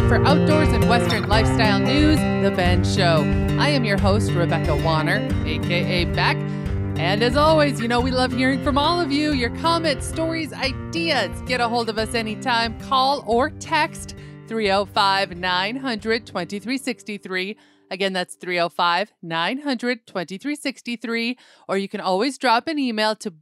home for outdoors and Western lifestyle news, The Ben Show. I am your host, Rebecca Warner, a.k.a. Beck. And as always, you know we love hearing from all of you, your comments, stories, ideas. Get a hold of us anytime. Call or text 305-900-2363. Again, that's 305-900-2363. Or you can always drop an email to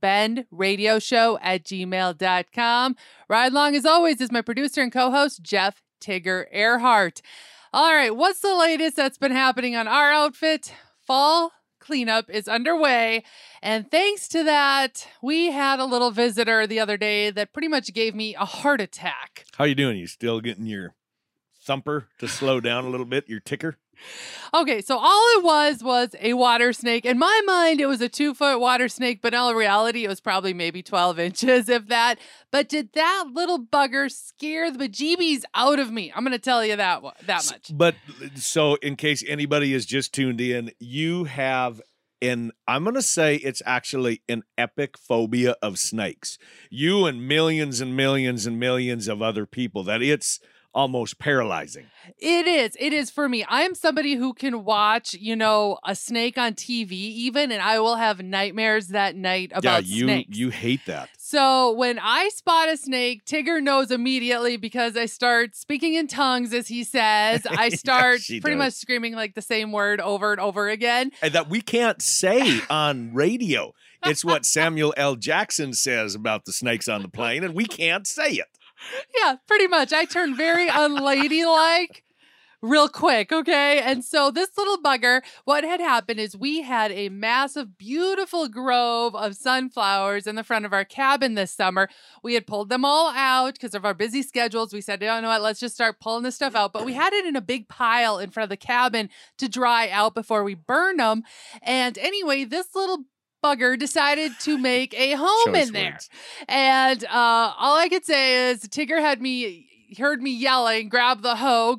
benradioshow@gmail.com. Ride along, as always, is my producer and co-host, Jeff Tigger Earhart. All right, what's the latest that's been happening on our outfit? Fall cleanup is underway. And thanks to that, we had a little visitor the other day that pretty much gave me a heart attack. How you doing? You still getting your thumper to slow down a little bit, your ticker? Okay, so all it was a water snake. In my mind, it was a 2-foot water snake, but in all reality, it was probably maybe 12 inches, if that. But did that little bugger scare the bejeebies out of me? I'm going to tell you that much. But so in case anybody is just tuned in, you have I'm going to say it's actually an epic phobia of snakes. You and millions and millions and millions of other people, that it's almost paralyzing. It is for me. I am somebody who can watch, a snake on TV even, and I will have nightmares that night about snakes. You hate that. So when I spot a snake, Tigger knows immediately because I start speaking in tongues, as he says. I start pretty much screaming like the same word over and over again. And that we can't say on radio. It's what Samuel L. Jackson says about the snakes on the plane, and we can't say it. Yeah, pretty much. I turned very unladylike real quick, okay? And so this little bugger, what had happened is we had a massive, beautiful grove of sunflowers in the front of our cabin this summer. We had pulled them all out because of our busy schedules. We said, you know what, let's just start pulling this stuff out. But we had it in a big pile in front of the cabin to dry out before we burn them. And anyway, this little bugger decided to make a home in there. And all I could say is Tigger heard me yelling, grab the hoe,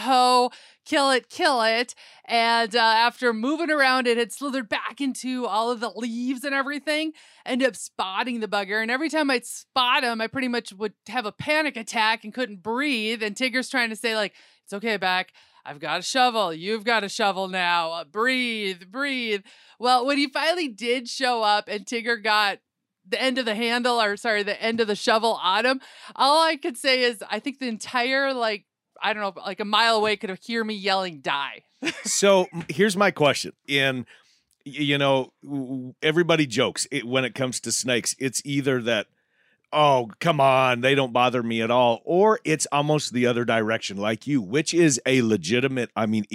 kill it. And after moving around, it had slithered back into all of the leaves and everything. Ended up spotting the bugger. And every time I'd spot him, I pretty much would have a panic attack and couldn't breathe. And Tigger's trying to say, like, it's okay, Beck. I've got a shovel. You've got a shovel now. Breathe. Well, when he finally did show up and Tigger got the end of the the end of the shovel on him, all I could say is I think the entire, a mile away could have heard me yelling, die. So here's my question. Everybody jokes when it comes to snakes. It's either that, oh, come on, they don't bother me at all, or it's almost the other direction, like you, which is a legitimate,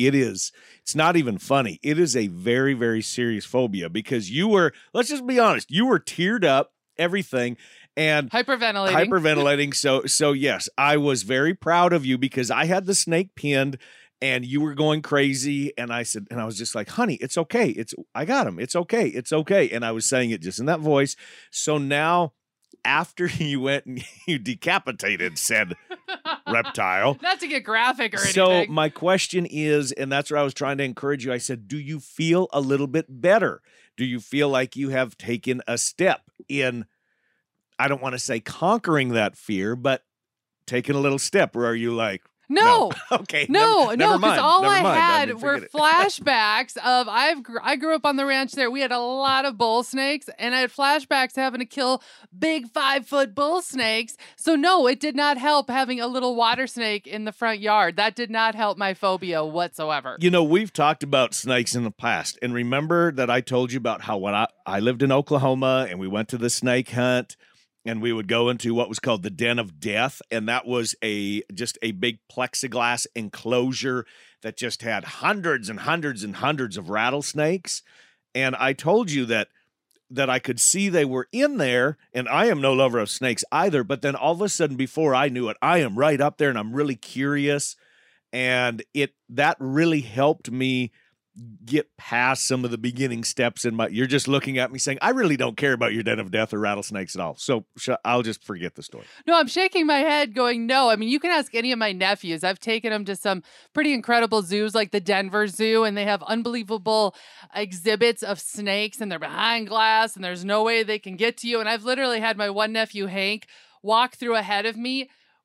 it's not even funny. It is a very, very serious phobia because let's just be honest, you were teared up, everything, and hyperventilating. So yes, I was very proud of you because I had the snake pinned and you were going crazy. And I was just like, honey, it's okay. I got him. It's okay. And I was saying it just in that voice. So now, after you went and you decapitated said reptile. Not to get graphic or anything. So my question is, and that's where I was trying to encourage you, I said, do you feel a little bit better? Do you feel like you have taken a step in, I don't want to say conquering that fear, but taking a little step? Or are you like, no. Okay. No, because all I had were it. flashbacks of I grew up on the ranch there. We had a lot of bull snakes, and I had flashbacks having to kill big 5-foot bull snakes. So no, it did not help having a little water snake in the front yard. That did not help my phobia whatsoever. We've talked about snakes in the past, and remember that I told you about how when I lived in Oklahoma and we went to the snake hunt. And we would go into what was called the Den of Death. And that was just a big plexiglass enclosure that just had hundreds and hundreds and hundreds of rattlesnakes. And I told you that I could see they were in there. And I am no lover of snakes either. But then all of a sudden, before I knew it, I am right up there and I'm really curious. And that really helped me get past some of the beginning steps you're just looking at me saying, I really don't care about your Den of Death or rattlesnakes at all. So I'll just forget the story. No, I'm shaking my head going, no. I mean, you can ask any of my nephews. I've taken them to some pretty incredible zoos like the Denver Zoo, and they have unbelievable exhibits of snakes, and they're behind glass, and there's no way they can get to you. And I've literally had my one nephew, Hank, walk through ahead of me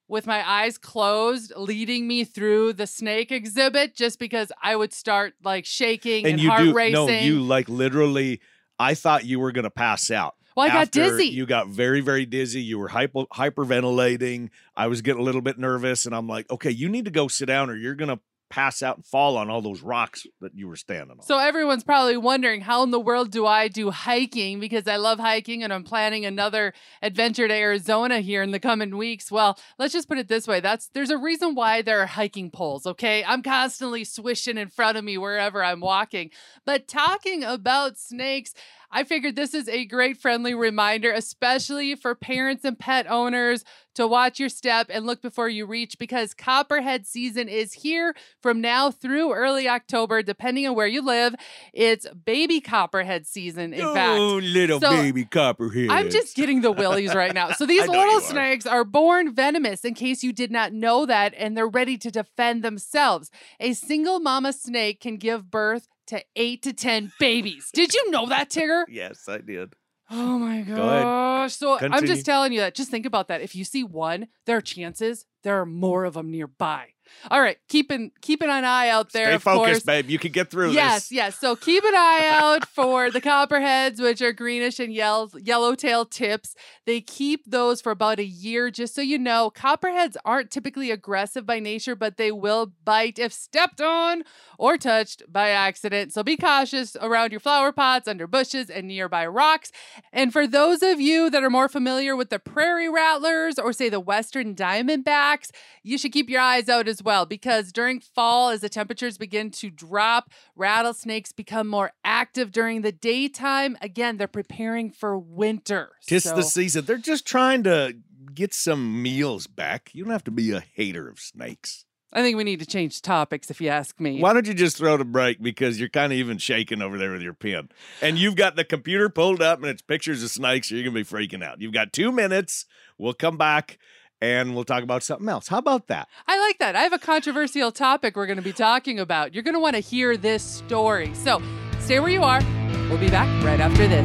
with my eyes closed, leading me through the snake exhibit just because I would start like shaking and heart racing. No, you like literally, I thought you were going to pass out. Well, I got dizzy. You got very, very dizzy. You were hyperventilating. I was getting a little bit nervous, and I'm like, okay, you need to go sit down or you're going to pass out and fall on all those rocks that you were standing on. So everyone's probably wondering, how in the world do I do hiking? Because I love hiking and I'm planning another adventure to Arizona here in the coming weeks. Well, let's just put it this way. There's a reason why there are hiking poles, okay? I'm constantly swishing in front of me wherever I'm walking. But talking about snakes, I figured this is a great friendly reminder, especially for parents and pet owners, to watch your step and look before you reach, because copperhead season is here from now through early October, depending on where you live. It's baby copperhead season, in fact. Oh, little baby copperhead. I'm just getting the willies right now. So these little snakes are born venomous, in case you did not know that, and they're ready to defend themselves. A single mama snake can give birth to 8 to 10 babies. Did you know that, Tigger? Yes, I did. Oh my gosh. So Continue. I'm just telling you that. Just think about that. If you see one, there are chances there are more of them nearby. All right, keep an eye out there. Stay of focused, course. babe. You can get through yes, this. Yes. So keep an eye out for the copperheads, which are greenish and yellowtail tips. They keep those for about a year. Just so you know, copperheads aren't typically aggressive by nature, but they will bite if stepped on or touched by accident. So be cautious around your flower pots, under bushes, and nearby rocks. And for those of you that are more familiar with the prairie rattlers or say the western diamondbacks, you should keep your eyes out as well, because during fall, as the temperatures begin to drop, rattlesnakes become more active during the daytime. Again, they're preparing for winter. Tis the season. They're just trying to get some meals back. You don't have to be a hater of snakes. I think we need to change topics, if you ask me. Why don't you just throw the break, because you're kind of even shaking over there with your pen. And you've got the computer pulled up and it's pictures of snakes, so you're going to be freaking out. You've got 2 minutes. We'll come back and we'll talk about something else. How about that? I like that. I have a controversial topic we're going to be talking about. You're going to want to hear this story. So stay where you are. We'll be back right after this.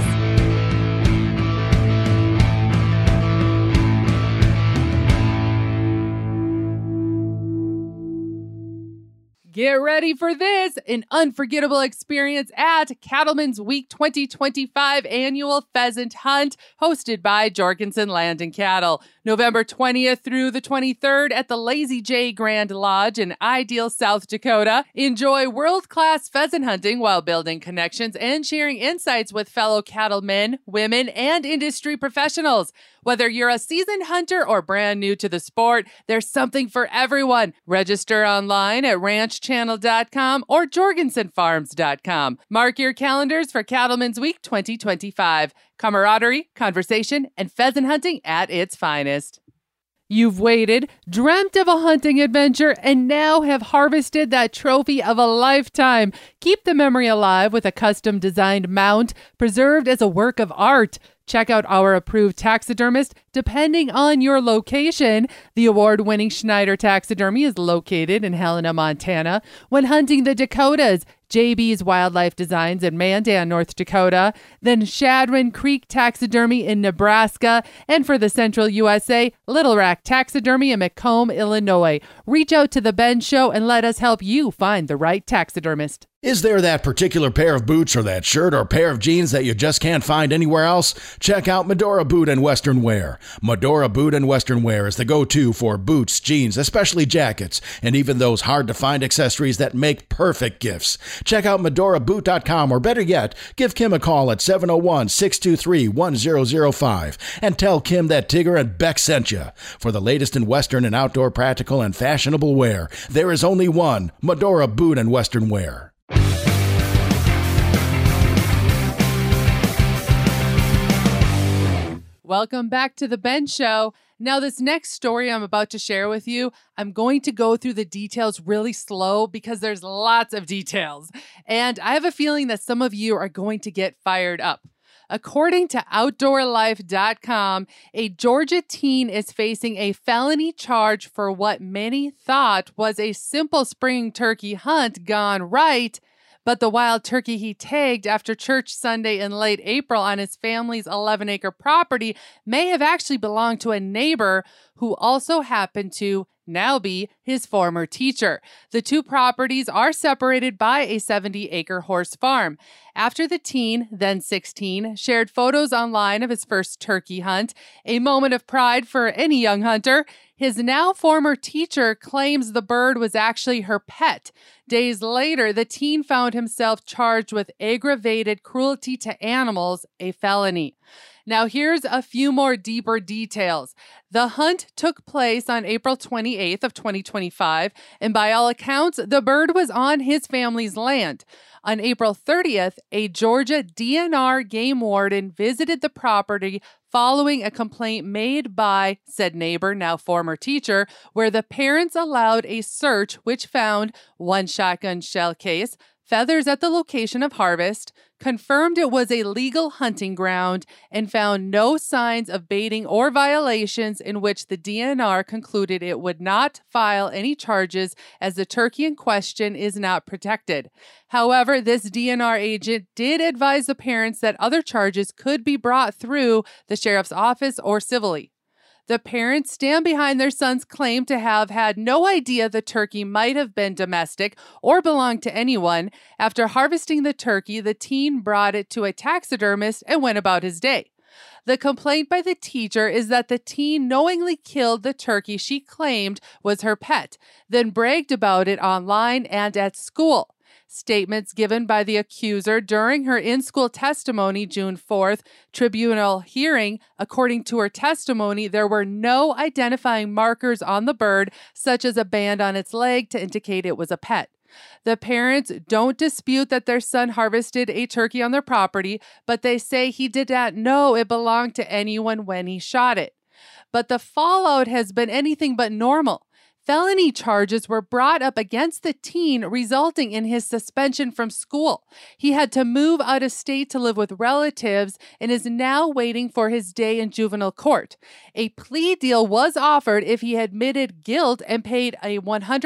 Get ready for this, an unforgettable experience at Cattlemen's Week 2025 annual pheasant hunt hosted by Jorgensen Land and Cattle. November 20th through the 23rd at the Lazy J Grand Lodge in Ideal, South Dakota. Enjoy world-class pheasant hunting while building connections and sharing insights with fellow cattlemen, women, and industry professionals. Whether you're a seasoned hunter or brand new to the sport, there's something for everyone. Register online at ranchchannel.com or jorgensenfarms.com. Mark your calendars for Cattlemen's Week 2025. Camaraderie, conversation, and pheasant hunting at its finest. You've waited, dreamt of a hunting adventure, and now have harvested that trophy of a lifetime. Keep the memory alive with a custom-designed mount, preserved as a work of art. Check out our approved taxidermist depending on your location. The award-winning Schneider Taxidermy is located in Helena, Montana. When hunting the Dakotas, JB's Wildlife Designs in Mandan, North Dakota, then Shadron Creek Taxidermy in Nebraska, and for the Central USA, Little Rack Taxidermy in Macomb, Illinois. Reach out to The Ben Show and let us help you find the right taxidermist. Is there that particular pair of boots or that shirt or pair of jeans that you just can't find anywhere else? Check out Medora Boot and Western Wear. Medora Boot and Western Wear is the go-to for boots, jeans, especially jackets, and even those hard-to-find accessories that make perfect gifts. Check out MedoraBoot.com, or better yet, give Kim a call at 701-623-1005 and tell Kim that Tigger and Beck sent you. For the latest in Western and outdoor practical and fashionable wear, there is only one, Medora Boot and Western Wear. Welcome back to The Ben Show. Now, this next story I'm about to share with you, I'm going to go through the details really slow because there's lots of details. And I have a feeling that some of you are going to get fired up. According to OutdoorLife.com, a Georgia teen is facing a felony charge for what many thought was a simple spring turkey hunt gone right, But the wild turkey he tagged after church Sunday in late April on his family's 11-acre property may have actually belonged to a neighbor who also happened to now be his former teacher. The two properties are separated by a 70-acre horse farm. After the teen, then 16, shared photos online of his first turkey hunt, a moment of pride for any young hunter, his now former teacher claims the bird was actually her pet. Days later, the teen found himself charged with aggravated cruelty to animals, a felony. Now, here's a few more deeper details. The hunt took place on April 28th of 2025, and by all accounts, the bird was on his family's land. On April 30th, a Georgia DNR game warden visited the property following a complaint made by said neighbor, now former teacher, where the parents allowed a search which found one shotgun shell case, feathers at the location of harvest, confirmed it was a legal hunting ground, and found no signs of baiting or violations, in which the DNR concluded it would not file any charges as the turkey in question is not protected. However, this DNR agent did advise the parents that other charges could be brought through the sheriff's office or civilly. The parents stand behind their son's claim to have had no idea the turkey might have been domestic or belonged to anyone. After harvesting the turkey, the teen brought it to a taxidermist and went about his day. The complaint by the teacher is that the teen knowingly killed the turkey she claimed was her pet, then bragged about it online and at school. Statements given by the accuser during her in-school testimony June 4th tribunal hearing, according to her testimony, there were no identifying markers on the bird, such as a band on its leg to indicate it was a pet. The parents don't dispute that their son harvested a turkey on their property, but they say he did not know it belonged to anyone when he shot it. But the fallout has been anything but normal. Felony charges were brought up against the teen, resulting in his suspension from school. He had to move out of state to live with relatives and is now waiting for his day in juvenile court. A plea deal was offered if he admitted guilt and paid a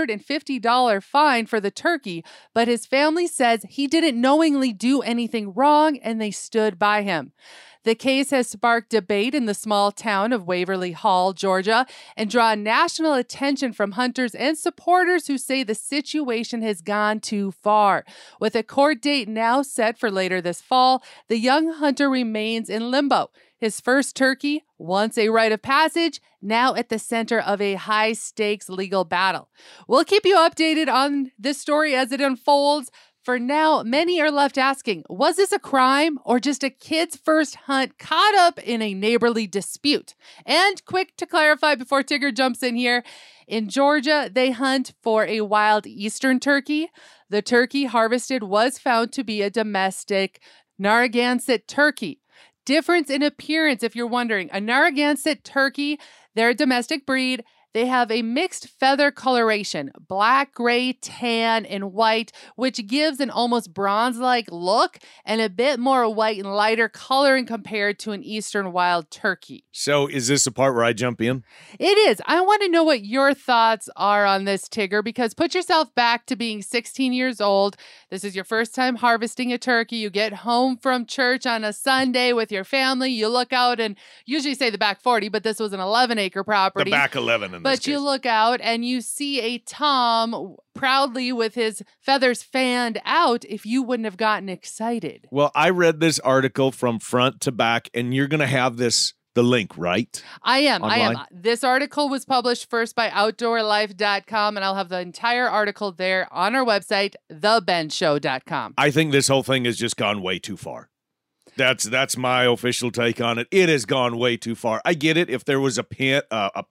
$150 fine for the turkey, but his family says he didn't knowingly do anything wrong and they stood by him. The case has sparked debate in the small town of Waverly Hall, Georgia, and drawn national attention from hunters and supporters who say the situation has gone too far. With a court date now set for later this fall, the young hunter remains in limbo. His first turkey, once a rite of passage, now at the center of a high-stakes legal battle. We'll keep you updated on this story as it unfolds. For now, many are left asking, was this a crime or just a kid's first hunt caught up in a neighborly dispute? And quick to clarify before Tigger jumps in here, in Georgia, they hunt for a wild eastern turkey. The turkey harvested was found to be a domestic Narragansett turkey. Difference in appearance, if you're wondering, a Narragansett turkey, they're a domestic breed. They have a mixed feather coloration, black, gray, tan, and white, which gives an almost bronze-like look and a bit more white and lighter coloring compared to an eastern wild turkey. So is this the part where I jump in? It is. I want to know what your thoughts are on this, Tigger, because put yourself back to being 16 years old. This is your first time harvesting a turkey. You get home from church on a Sunday with your family. You look out and usually say the back 40, but this was an 11-acre property. The back 11 in this But case. you look out and you see a Tom proudly with his feathers fanned out. If you wouldn't have gotten excited. Well, I read this article from front to back, and you're going to have the link, right? I am. Online? This article was published first by OutdoorLife.com, and I'll have the entire article there on our website, thebendshow.com. I think this whole thing has just gone way too far. That's my official take on it. It has gone way too far. I get it if there was a pet,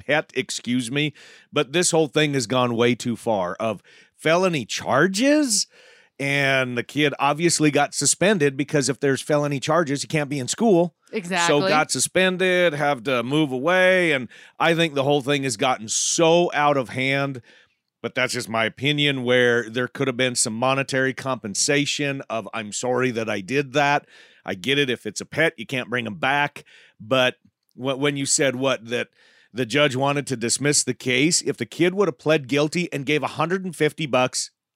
but this whole thing has gone way too far of felony charges. And the kid obviously got suspended because if there's felony charges, he can't be in school. Exactly. So got suspended, have to move away. And I think the whole thing has gotten so out of hand. But that's just my opinion, where there could have been some monetary compensation of, I'm sorry that I did that. I get it. If it's a pet, you can't bring them back. But when you said that the judge wanted to dismiss the case, if the kid would have pled guilty and gave $150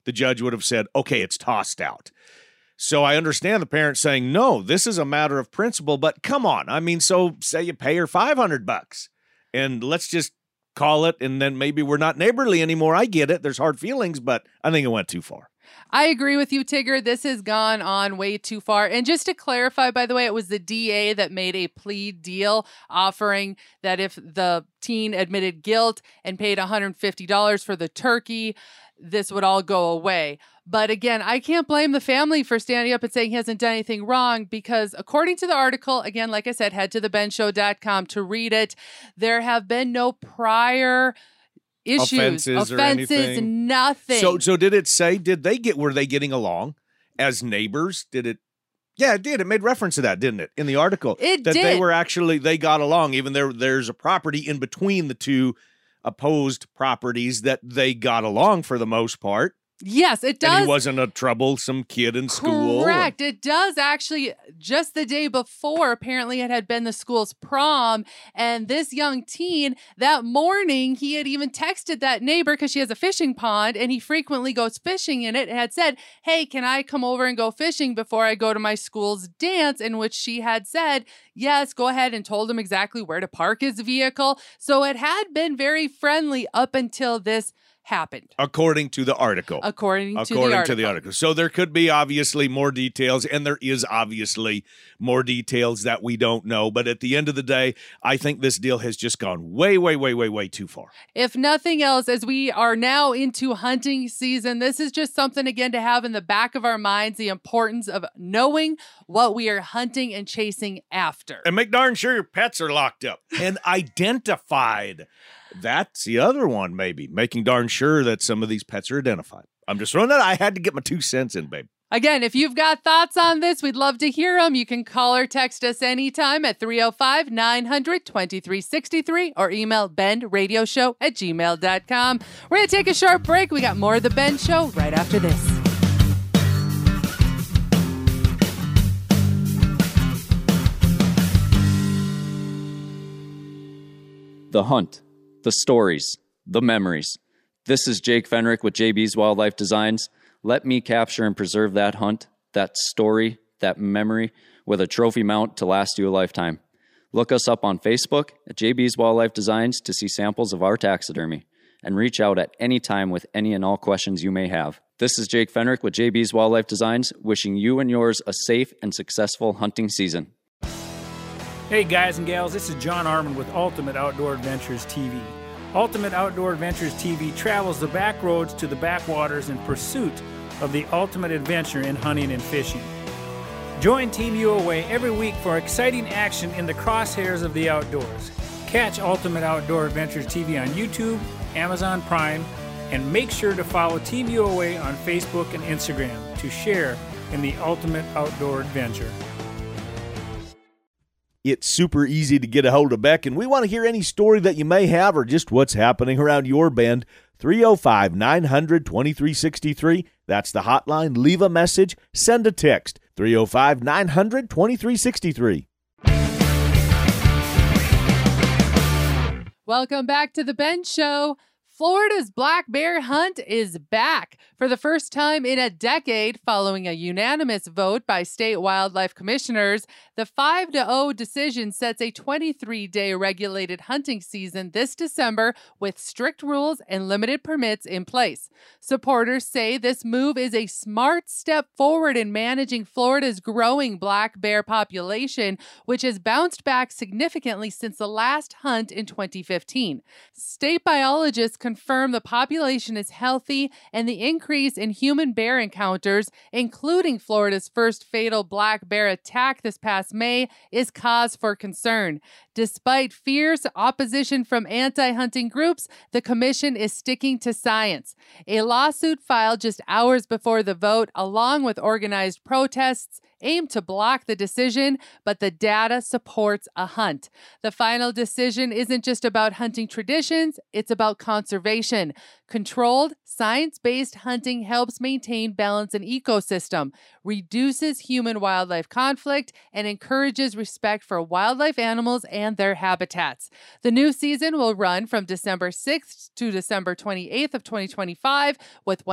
the judge would have said, okay, it's tossed out. So I understand the parents saying, no, this is a matter of principle, but come on. I mean, so say you pay her $500 and let's just call it, and then maybe we're not neighborly anymore. I get it. There's hard feelings, but I think it went too far. I agree with you, Tigger. This has gone on way too far. And just to clarify, by the way, it was the DA that made a plea deal offering that if the teen admitted guilt and paid $150 for the turkey, this would all go away. But again, I can't blame the family for standing up and saying he hasn't done anything wrong, because according to the article, again, like I said, head to thebenshow.com to read it. There have been no prior issues, offenses, nothing. So did it say, were they getting along as neighbors? Did it? Yeah, it did. It made reference to that, didn't it? In the article. It did. That they got along, even there's a property in between the two opposed properties that they got along for the most part. Yes, it does. And he wasn't a troublesome kid in school. Correct. It does actually. Just the day before, apparently it had been the school's prom. And this young teen, that morning, he had even texted that neighbor, because she has a fishing pond and he frequently goes fishing in it, and had said, hey, can I come over and go fishing before I go to my school's dance? In which she had said, yes, go ahead, and told him exactly where to park his vehicle. So it had been very friendly up until this happened. According to the article. According to the article. So there could be obviously more details, and there is obviously more details that we don't know. But at the end of the day, I think this deal has just gone way, way, way, way, way too far. If nothing else, as we are now into hunting season, this is just something, again, to have in the back of our minds, the importance of knowing what we are hunting and chasing after. And make darn sure your pets are locked up and identified. That's the other one, maybe. Making darn sure that some of these pets are identified. I'm just throwing that. I had to get my 2 cents in, babe. Again, if you've got thoughts on this, we'd love to hear them. You can call or text us anytime at 305-900-2363 or email benradioshow@gmail.com. We're going to take a short break. We got more of The Ben Show right after this. The hunt, the stories, the memories. This is Jake Fenrick with JB's Wildlife Designs. Let me capture and preserve that hunt, that story, that memory with a trophy mount to last you a lifetime. Look us up on Facebook at JB's Wildlife Designs to see samples of our taxidermy, and reach out at any time with any and all questions you may have. This is Jake Fenrick with JB's Wildlife Designs, wishing you and yours a safe and successful hunting season. Hey guys and gals, this is John Arman with Ultimate Outdoor Adventures TV. Ultimate Outdoor Adventures TV travels the back roads to the backwaters in pursuit of the ultimate adventure in hunting and fishing. Join Team UOA every week for exciting action in the crosshairs of the outdoors. Catch Ultimate Outdoor Adventures TV on YouTube, Amazon Prime, and make sure to follow Team UOA on Facebook and Instagram to share in the ultimate outdoor adventure. It's super easy to get a hold of Beck, and we want to hear any story that you may have or just what's happening around your bend. 305-900-2363. That's the hotline. Leave a message. Send a text. 305-900-2363. Welcome back to The Ben Show. Florida's black bear hunt is back for the first time in a decade following a unanimous vote by state wildlife commissioners. The 5-0 decision sets a 23-day regulated hunting season this December with strict rules and limited permits in place. Supporters say this move is a smart step forward in managing Florida's growing black bear population, which has bounced back significantly since the last hunt in 2015. State biologists confirm the population is healthy, and the increase in human bear encounters, including Florida's first fatal black bear attack this past May, is cause for concern. Despite fierce opposition from anti-hunting groups, the commission is sticking to science. A lawsuit filed just hours before the vote, along with organized protests aim to block the decision, but the data supports a hunt. The final decision isn't just about hunting traditions, it's about conservation. Controlled, science-based hunting helps maintain balance in ecosystem, reduces human-wildlife conflict, and encourages respect for wildlife animals and their habitats. The new season will run from December 6th to December 28th of 2025, with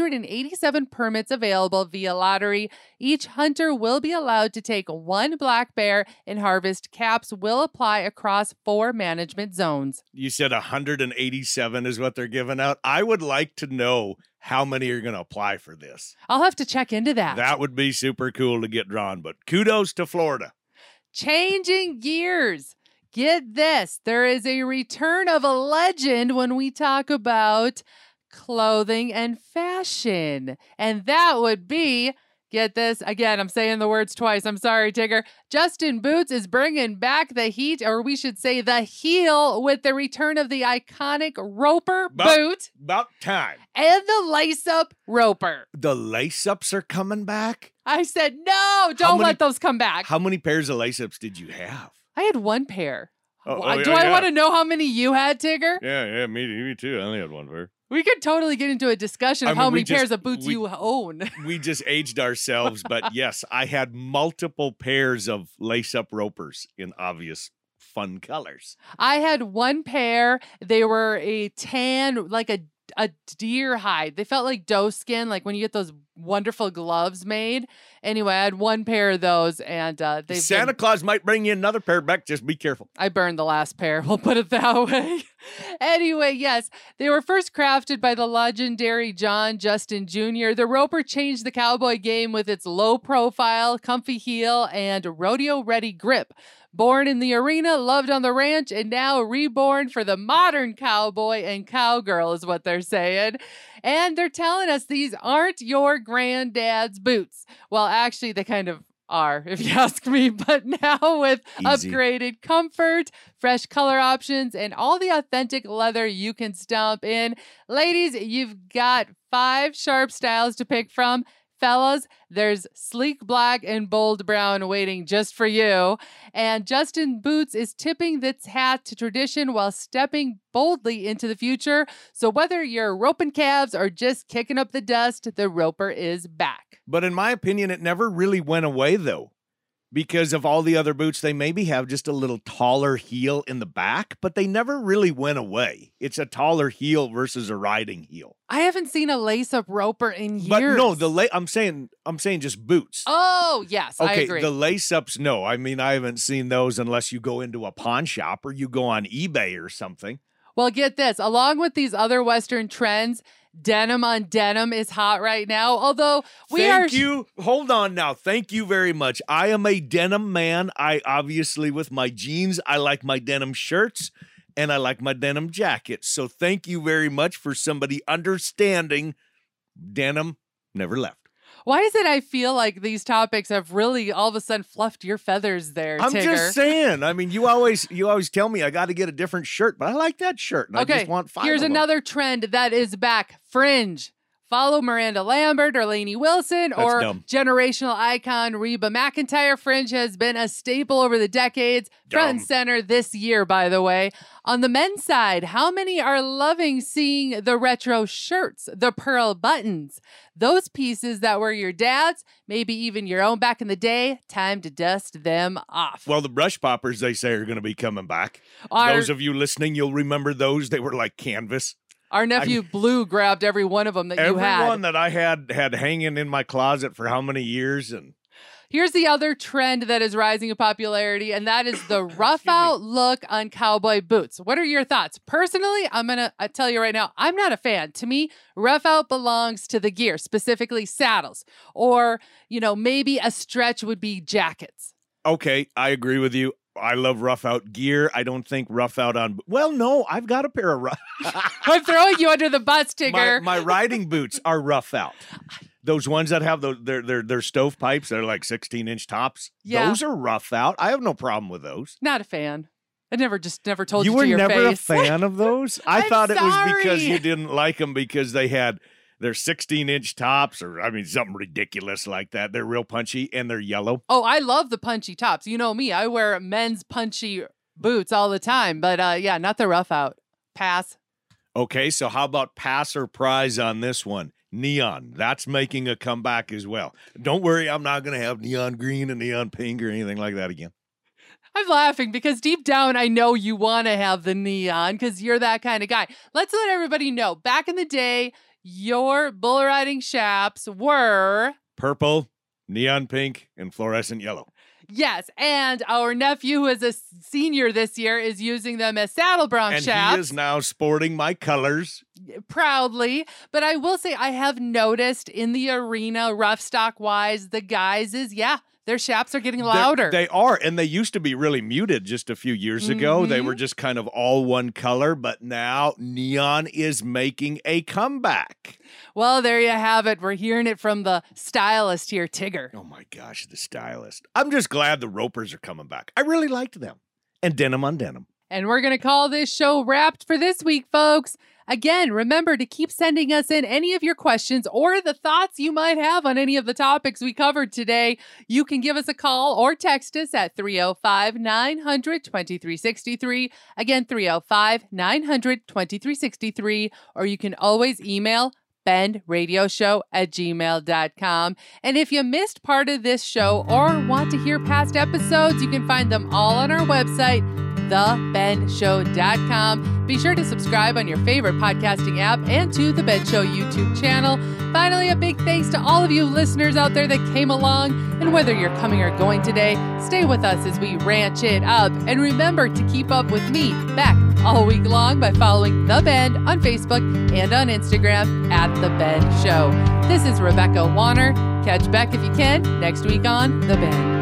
187 permits available via lottery. Each hunter will be allowed to take one black bear, and harvest caps will apply across 4 management zones. You said 187 is what they're giving out. I would like to know how many are going to apply for this. I'll have to check into that. That would be super cool to get drawn, but kudos to Florida. Changing gears. Get this. There is a return of a legend when we talk about clothing and fashion. And that would be, get this, again, I'm saying the words twice. I'm sorry, Tigger. Justin Boots is bringing back the heat, or we should say the heel, with the return of the iconic Roper boot. About time. And the lace-up Roper. The lace-ups are coming back? I said, no, don't let those come back. How many pairs of lace-ups did you have? I had 1 pair. Do I yeah. want to know how many you had, Tigger? Yeah, me too. I only had 1 pair. We could totally get into a discussion of how many pairs of boots you own. We just aged ourselves, but yes, I had multiple pairs of lace-up Ropers in obvious fun colors. I had 1 pair. They were a tan, like a deer hide. They felt like doe skin, like when you get those wonderful gloves made. Anyway, I had 1 pair of those, and Santa Claus might bring you another pair back. Just be careful. I burned the last pair. We'll put it that way. Anyway, yes, they were first crafted by the legendary John Justin Jr. The Roper changed the cowboy game with its low profile, comfy heel, and rodeo-ready grip. Born in the arena, loved on the ranch, and now reborn for the modern cowboy and cowgirl is what they're saying. And they're telling us these aren't your granddad's boots. Well, actually, they kind of are, if you ask me, but now with Easy. Upgraded comfort, fresh color options, and all the authentic leather you can stomp in. Ladies, you've got 5 sharp styles to pick from. Fellas, there's sleek black and bold brown waiting just for you. And Justin Boots is tipping its hat to tradition while stepping boldly into the future. So whether you're roping calves or just kicking up the dust, the Roper is back. But in my opinion, it never really went away, though. Because of all the other boots, they maybe have just a little taller heel in the back, but they never really went away. It's a taller heel versus a riding heel. I haven't seen a lace-up Roper in years. But no, I'm saying just boots. Oh, yes, I agree. The lace-ups, no. I mean, I haven't seen those unless you go into a pawn shop or you go on eBay or something. Well, get this. Along with these other Western trends, denim on denim is hot right now. Although Thank you. Hold on now. Thank you very much. I am a denim man. I obviously, with my jeans, I like my denim shirts and I like my denim jackets. So thank you very much for somebody understanding denim never left. Why is it I feel like these topics have really all of a sudden fluffed your feathers there, I'm Tigger? just saying. I mean, you always tell me I got to get a different shirt, but I like that shirt. And I just want 5 here's of them. another trend that is back. Fringe. Follow Miranda Lambert or Lainey Wilson or dumb. generational icon Reba McEntire. Fringe has been a staple over the decades. Front and center this year, by the way. On the men's side, how many are loving seeing the retro shirts, the pearl buttons? Those pieces that were your dad's, maybe even your own back in the day, time to dust them off. Well, the brush poppers, they say, are going to be coming back. Those of you listening, you'll remember those. They were like canvas. Our nephew Blue grabbed every one of them that you had. Every one that I had hanging in my closet for how many years? And here's the other trend that is rising in popularity, and that is the rough out look on cowboy boots. What are your thoughts? Personally, I tell you right now, I'm not a fan. To me, rough out belongs to the gear, specifically saddles, or, maybe a stretch would be jackets. Okay, I agree with you. I love rough out gear. I don't think rough out on. Well, no, I've got a pair of rough. I'm throwing you under the bus, Tigger. My riding boots are rough out. Those ones that have they're stovepipes. They're like 16-inch tops. Yeah. Those are rough out. I have no problem with those. Not a fan. I never told you were to your never face. a fan of those? I thought it was because you didn't like them because they had They're 16-inch tops, or I mean, something ridiculous like that. They're real punchy, and they're yellow. Oh, I love the punchy tops. You know me, I wear men's punchy boots all the time. But yeah, not the rough out. Pass. Okay, so how about pass or prize on this one? Neon. That's making a comeback as well. Don't worry, I'm not going to have neon green and neon pink or anything like that again. I'm laughing because deep down, I know you want to have the neon because you're that kind of guy. Let's let everybody know. Back in the day, your bull riding chaps were Purple, neon pink, and fluorescent yellow. Yes, and our nephew, who is a senior this year, is using them as saddle bronc And chaps. he is now sporting my colors. Proudly. But I will say I have noticed in the arena, rough stock wise, the guys their chaps are getting louder. They are, and they used to be really muted just a few years ago. They were just kind of all one color, but now neon is making a comeback. Well, there you have it. We're hearing it from the stylist here, Tigger. Oh my gosh, the stylist. I'm just glad the Ropers are coming back. I really liked them. And denim on denim. And we're going to call this show wrapped for this week, folks. Again, remember to keep sending us in any of your questions or the thoughts you might have on any of the topics we covered today. You can give us a call or text us at 305-900-2363. Again, 305-900-2363. Or you can always email bendradioshow@gmail.com. And if you missed part of this show or want to hear past episodes, you can find them all on our website, thebendshow.com. Be sure to subscribe on your favorite podcasting app and to the Ben Show YouTube channel. Finally, a big thanks to all of you listeners out there that came along. And whether you're coming or going today, stay with us as we ranch it up. And remember to keep up with me, Beck, all week long by following The Bend on Facebook and on Instagram at The Bend Show. This is Rebecca Warner. Catch Beck if you can next week on The Bend.